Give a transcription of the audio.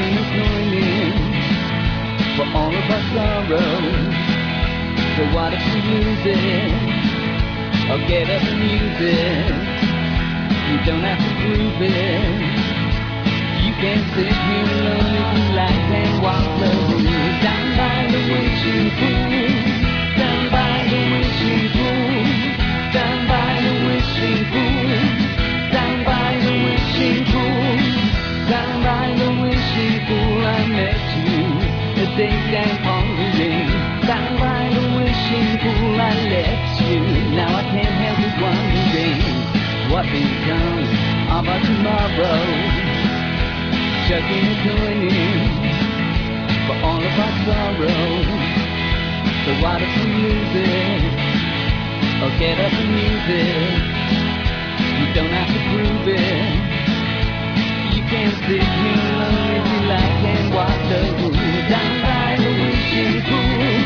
chucking a coin in for all of our sorrows. So what if we lose it, or get up and use it? You don't have to prove it. You can sit here alone if you like and walk slowly down by the wishing pool, down by the wishing pool, down by the wishing pool, down by the wishing pool, down by the wishing pool. I met you a day down pondering. Down by the wishing pool I left you. Now I can't help but wondering what becomes of our tomorrows. Chucking a coin in for all of our sorrows. So what if we lose it, or get up and use it? You don't have to prove it. You can sit here alone if you like and walk the pool. Down by the wishing pool,